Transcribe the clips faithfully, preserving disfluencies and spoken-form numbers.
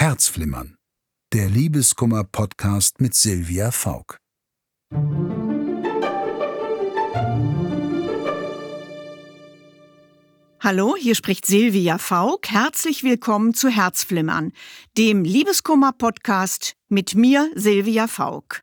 Herzflimmern, der Liebeskummer-Podcast mit Silvia Fauck. Hallo, hier spricht Silvia Fauck. Herzlich willkommen zu Herzflimmern, dem Liebeskummer-Podcast mit mir, Silvia Fauck.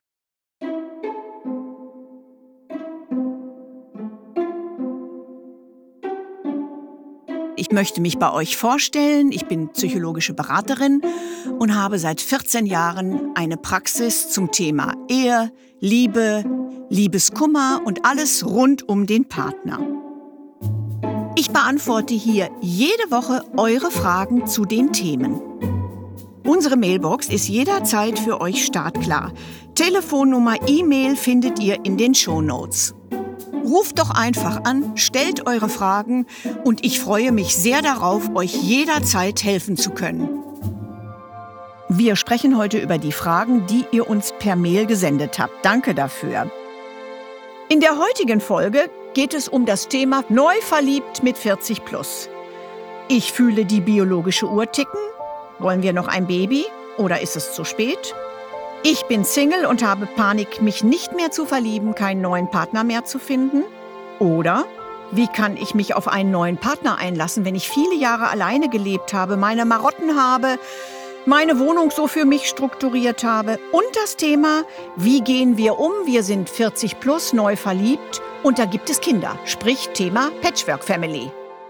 Ich möchte mich bei euch vorstellen. Ich bin psychologische Beraterin und habe seit vierzehn Jahren eine Praxis zum Thema Ehe, Liebe, Liebeskummer und alles rund um den Partner. Ich beantworte hier jede Woche eure Fragen zu den Themen. Unsere Mailbox ist jederzeit für euch startklar. Telefonnummer, E-Mail findet ihr in den Shownotes. Ruft doch einfach an, stellt eure Fragen und ich freue mich sehr darauf, euch jederzeit helfen zu können. Wir sprechen heute über die Fragen, die ihr uns per Mail gesendet habt. Danke dafür. In der heutigen Folge geht es um das Thema neu verliebt mit vierzig plus. Ich fühle die biologische Uhr ticken. Wollen wir noch ein Baby oder ist es zu spät? Ich bin Single und habe Panik, mich nicht mehr zu verlieben, keinen neuen Partner mehr zu finden. Oder wie kann ich mich auf einen neuen Partner einlassen, wenn ich viele Jahre alleine gelebt habe, meine Marotten habe, meine Wohnung so für mich strukturiert habe? Und das Thema, wie gehen wir um? Wir sind vierzig plus, neu verliebt und da gibt es Kinder. Sprich Thema Patchwork Family.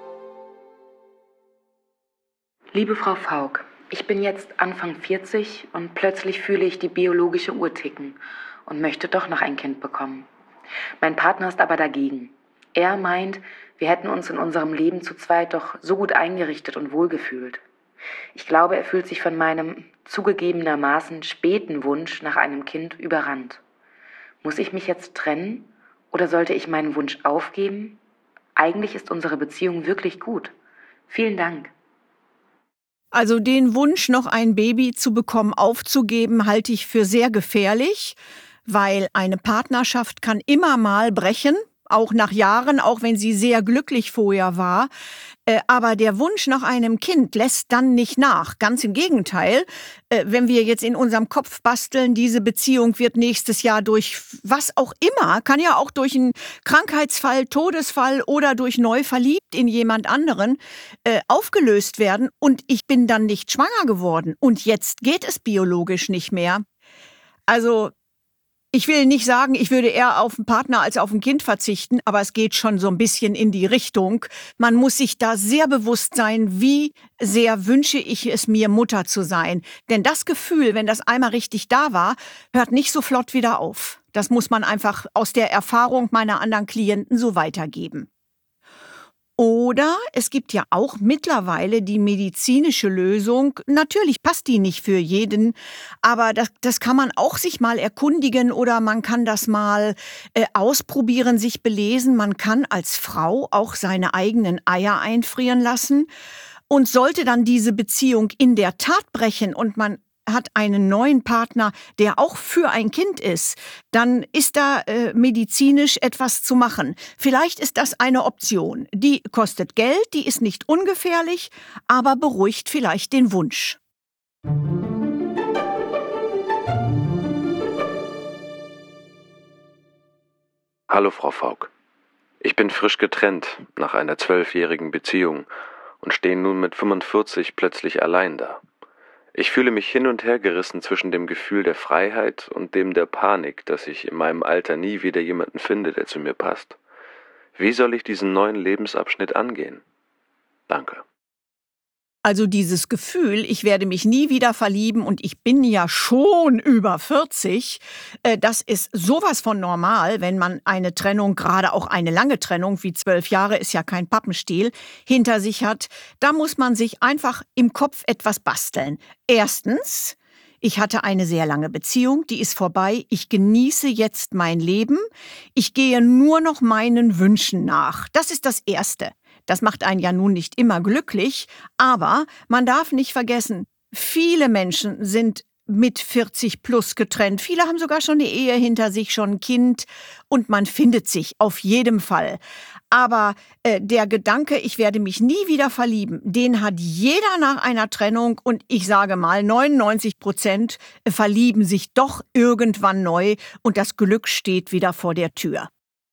Liebe Frau Fauck, ich bin jetzt Anfang vierzig und plötzlich fühle ich die biologische Uhr ticken und möchte doch noch ein Kind bekommen. Mein Partner ist aber dagegen. Er meint, wir hätten uns in unserem Leben zu zweit doch so gut eingerichtet und wohlgefühlt. Ich glaube, er fühlt sich von meinem zugegebenermaßen späten Wunsch nach einem Kind überrannt. Muss ich mich jetzt trennen oder sollte ich meinen Wunsch aufgeben? Eigentlich ist unsere Beziehung wirklich gut. Vielen Dank. Also den Wunsch, noch ein Baby zu bekommen, aufzugeben, halte ich für sehr gefährlich, weil eine Partnerschaft kann immer mal brechen, auch nach Jahren, auch wenn sie sehr glücklich vorher war. Aber der Wunsch nach einem Kind lässt dann nicht nach. Ganz im Gegenteil, wenn wir jetzt in unserem Kopf basteln, diese Beziehung wird nächstes Jahr durch was auch immer, kann ja auch durch einen Krankheitsfall, Todesfall oder durch neu verliebt in jemand anderen äh, aufgelöst werden und ich bin dann nicht schwanger geworden und jetzt geht es biologisch nicht mehr. Also ich will nicht sagen, ich würde eher auf einen Partner als auf ein Kind verzichten, aber es geht schon so ein bisschen in die Richtung. Man muss sich da sehr bewusst sein, wie sehr wünsche ich es mir, Mutter zu sein. Denn das Gefühl, wenn das einmal richtig da war, hört nicht so flott wieder auf. Das muss man einfach aus der Erfahrung meiner anderen Klienten so weitergeben. Oder es gibt ja auch mittlerweile die medizinische Lösung. Natürlich passt die nicht für jeden, aber das, das kann man auch sich mal erkundigen oder man kann das mal äh, ausprobieren, sich belesen. Man kann als Frau auch seine eigenen Eier einfrieren lassen. Und sollte dann diese Beziehung in der Tat brechen und man hat einen neuen Partner, der auch für ein Kind ist, dann ist da äh, medizinisch etwas zu machen. Vielleicht ist das eine Option. Die kostet Geld, die ist nicht ungefährlich, aber beruhigt vielleicht den Wunsch. Hallo Frau Fauck. Ich bin frisch getrennt nach einer zwölfjährigen Beziehung und stehe nun mit fünfundvierzig plötzlich allein da. Ich fühle mich hin und her gerissen zwischen dem Gefühl der Freiheit und dem der Panik, dass ich in meinem Alter nie wieder jemanden finde, der zu mir passt. Wie soll ich diesen neuen Lebensabschnitt angehen? Danke. Also dieses Gefühl, ich werde mich nie wieder verlieben und ich bin ja schon über vierzig, äh, das ist sowas von normal, wenn man eine Trennung, gerade auch eine lange Trennung, wie zwölf Jahre ist ja kein Pappenstiel, hinter sich hat. Da muss man sich einfach im Kopf etwas basteln. Erstens, ich hatte eine sehr lange Beziehung, die ist vorbei. Ich genieße jetzt mein Leben. Ich gehe nur noch meinen Wünschen nach. Das ist das Erste. Das macht einen ja nun nicht immer glücklich, aber man darf nicht vergessen, viele Menschen sind mit vierzig plus getrennt. Viele haben sogar schon eine Ehe hinter sich, schon ein Kind und man findet sich auf jeden Fall. Aber äh, der Gedanke, ich werde mich nie wieder verlieben, den hat jeder nach einer Trennung und ich sage mal, neunundneunzig Prozent verlieben sich doch irgendwann neu und das Glück steht wieder vor der Tür.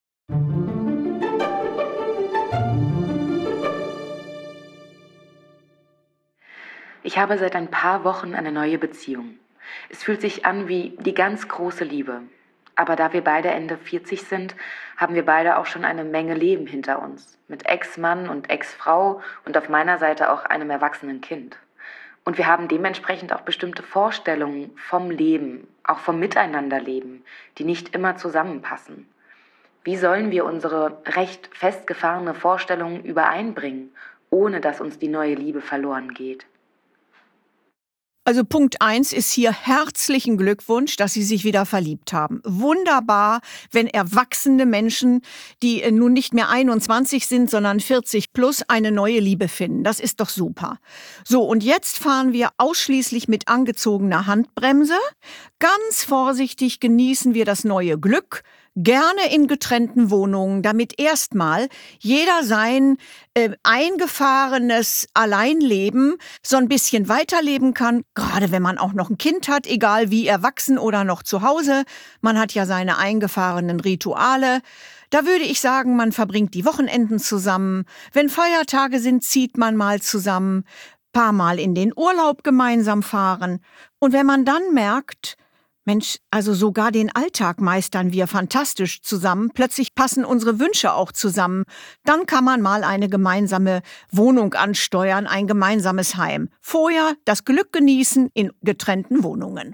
Ich habe seit ein paar Wochen eine neue Beziehung. Es fühlt sich an wie die ganz große Liebe. Aber da wir beide Ende vierzig sind, haben wir beide auch schon eine Menge Leben hinter uns. Mit Ex-Mann und Ex-Frau und auf meiner Seite auch einem erwachsenen Kind. Und wir haben dementsprechend auch bestimmte Vorstellungen vom Leben, auch vom Miteinanderleben, die nicht immer zusammenpassen. Wie sollen wir unsere recht festgefahrene Vorstellungen übereinbringen, ohne dass uns die neue Liebe verloren geht? Also Punkt eins ist hier herzlichen Glückwunsch, dass Sie sich wieder verliebt haben. Wunderbar, wenn erwachsene Menschen, die nun nicht mehr einundzwanzig sind, sondern vierzig plus, eine neue Liebe finden. Das ist doch super. So, und jetzt fahren wir ausschließlich mit angezogener Handbremse. Ganz vorsichtig genießen wir das neue Glück. Gerne in getrennten Wohnungen, damit erstmal jeder sein äh, eingefahrenes Alleinleben so ein bisschen weiterleben kann, gerade wenn man auch noch ein Kind hat, egal wie erwachsen oder noch zu Hause. Man hat ja seine eingefahrenen Rituale. Da würde ich sagen, man verbringt die Wochenenden zusammen. Wenn Feiertage sind, zieht man mal zusammen, paar Mal in den Urlaub gemeinsam fahren. Und wenn man dann merkt, Mensch, also sogar den Alltag meistern wir fantastisch zusammen. Plötzlich passen unsere Wünsche auch zusammen. Dann kann man mal eine gemeinsame Wohnung ansteuern, ein gemeinsames Heim. Vorher das Glück genießen in getrennten Wohnungen.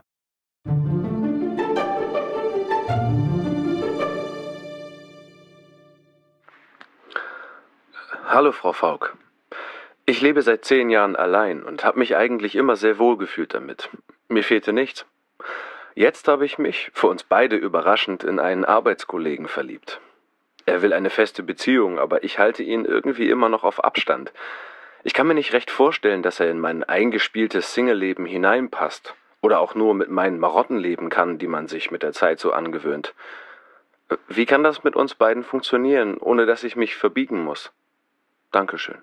Hallo, Frau Fauck. Ich lebe seit zehn Jahren allein und habe mich eigentlich immer sehr wohl gefühlt damit. Mir fehlte nichts. Jetzt habe ich mich, für uns beide überraschend, in einen Arbeitskollegen verliebt. Er will eine feste Beziehung, aber ich halte ihn irgendwie immer noch auf Abstand. Ich kann mir nicht recht vorstellen, dass er in mein eingespieltes Single-Leben hineinpasst oder auch nur mit meinen Marotten leben kann, die man sich mit der Zeit so angewöhnt. Wie kann das mit uns beiden funktionieren, ohne dass ich mich verbiegen muss? Dankeschön.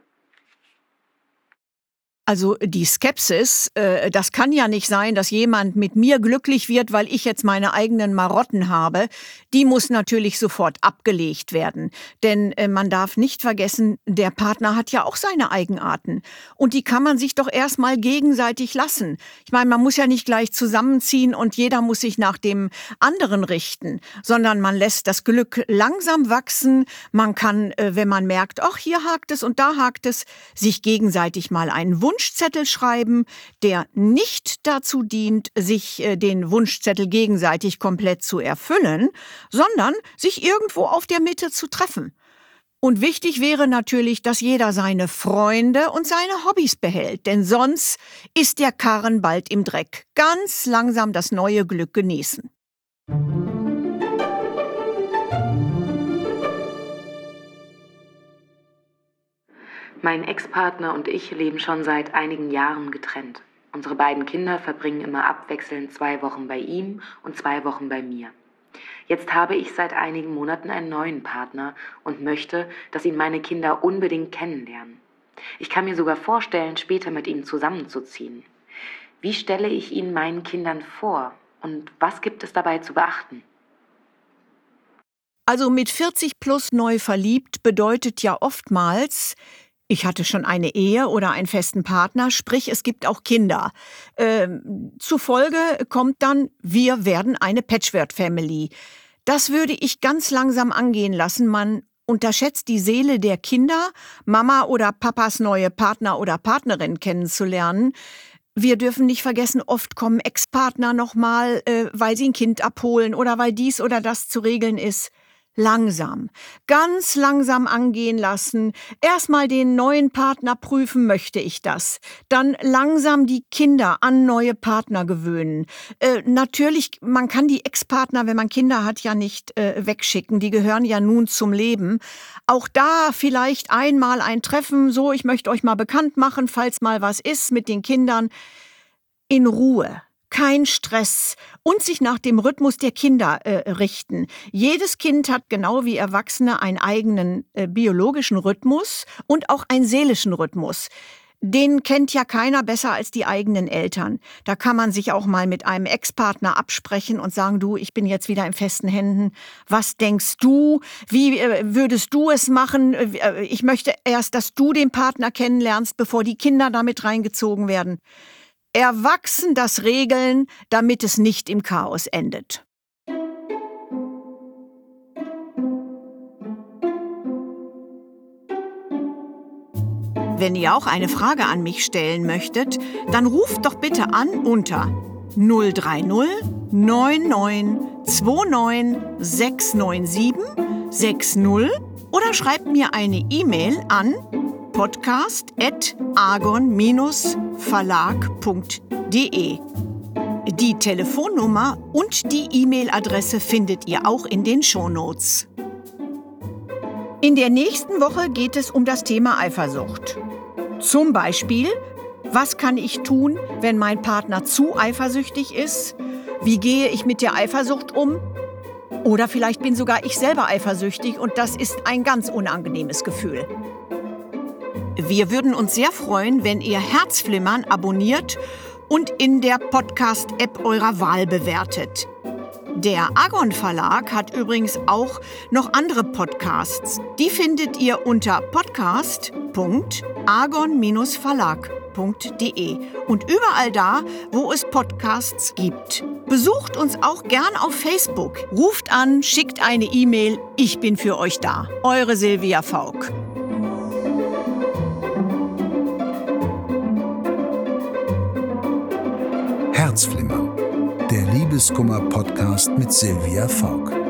Also die Skepsis, äh, das kann ja nicht sein, dass jemand mit mir glücklich wird, weil ich jetzt meine eigenen Marotten habe. Die muss natürlich sofort abgelegt werden. Denn äh, man darf nicht vergessen, der Partner hat ja auch seine Eigenarten. Und die kann man sich doch erstmal gegenseitig lassen. Ich meine, man muss ja nicht gleich zusammenziehen und jeder muss sich nach dem anderen richten. Sondern man lässt das Glück langsam wachsen. Man kann, äh, wenn man merkt, ach, hier hakt es und da hakt es, sich gegenseitig mal einen Wunsch Wunschzettel schreiben, der nicht dazu dient, sich äh, den Wunschzettel gegenseitig komplett zu erfüllen, sondern sich irgendwo auf der Mitte zu treffen. Und wichtig wäre natürlich, dass jeder seine Freunde und seine Hobbys behält, denn sonst ist der Karren bald im Dreck. Ganz langsam das neue Glück genießen. Mein Ex-Partner und ich leben schon seit einigen Jahren getrennt. Unsere beiden Kinder verbringen immer abwechselnd zwei Wochen bei ihm und zwei Wochen bei mir. Jetzt habe ich seit einigen Monaten einen neuen Partner und möchte, dass ihn meine Kinder unbedingt kennenlernen. Ich kann mir sogar vorstellen, später mit ihm zusammenzuziehen. Wie stelle ich ihn meinen Kindern vor und was gibt es dabei zu beachten? Also mit vierzig plus neu verliebt bedeutet ja oftmals, ich hatte schon eine Ehe oder einen festen Partner, sprich es gibt auch Kinder. Ähm, zufolge kommt dann, wir werden eine Patchwork-Family. Das würde ich ganz langsam angehen lassen. Man unterschätzt die Seele der Kinder, Mama oder Papas neue Partner oder Partnerin kennenzulernen. Wir dürfen nicht vergessen, oft kommen Ex-Partner nochmal, äh, weil sie ein Kind abholen oder weil dies oder das zu regeln ist. Langsam, ganz langsam angehen lassen. Erstmal den neuen Partner prüfen, möchte ich das. Dann langsam die Kinder an neue Partner gewöhnen. Äh, natürlich, man kann die Ex-Partner, wenn man Kinder hat, ja nicht äh, wegschicken. Die gehören ja nun zum Leben. Auch da vielleicht einmal ein Treffen, so, ich möchte euch mal bekannt machen, falls mal was ist mit den Kindern. In Ruhe. kein Stress und sich nach dem Rhythmus der Kinder äh, richten. Jedes Kind hat genau wie Erwachsene einen eigenen äh, biologischen Rhythmus und auch einen seelischen Rhythmus. Den kennt ja keiner besser als die eigenen Eltern. Da kann man sich auch mal mit einem Ex-Partner absprechen und sagen, du, ich bin jetzt wieder in festen Händen. Was denkst du? Wie äh, würdest du es machen? Äh, ich möchte erst, dass du den Partner kennenlernst, bevor die Kinder damit reingezogen werden. Erwachsen das regeln, damit es nicht im Chaos endet. Wenn ihr auch eine Frage an mich stellen möchtet, dann ruft doch bitte an unter null drei null neun neun zwei neun sechs neun sieben sechs null oder schreibt mir eine E-Mail an podcast at argon verlag punkt de. Die Telefonnummer und die E-Mail-Adresse findet ihr auch in den Shownotes. In der nächsten Woche geht es um das Thema Eifersucht. Zum Beispiel, was kann ich tun, wenn mein Partner zu eifersüchtig ist? Wie gehe ich mit der Eifersucht um? Oder vielleicht bin sogar ich selber eifersüchtig und das ist ein ganz unangenehmes Gefühl. Wir würden uns sehr freuen, wenn ihr Herzflimmern abonniert und in der Podcast-App eurer Wahl bewertet. Der Argon Verlag hat übrigens auch noch andere Podcasts. Die findet ihr unter podcast punkt argon verlag punkt de und überall da, wo es Podcasts gibt. Besucht uns auch gern auf Facebook. Ruft an, schickt eine E-Mail. Ich bin für euch da. Eure Silvia Fauck. Herzflimmern, der Liebeskummer-Podcast mit Silvia Fauck.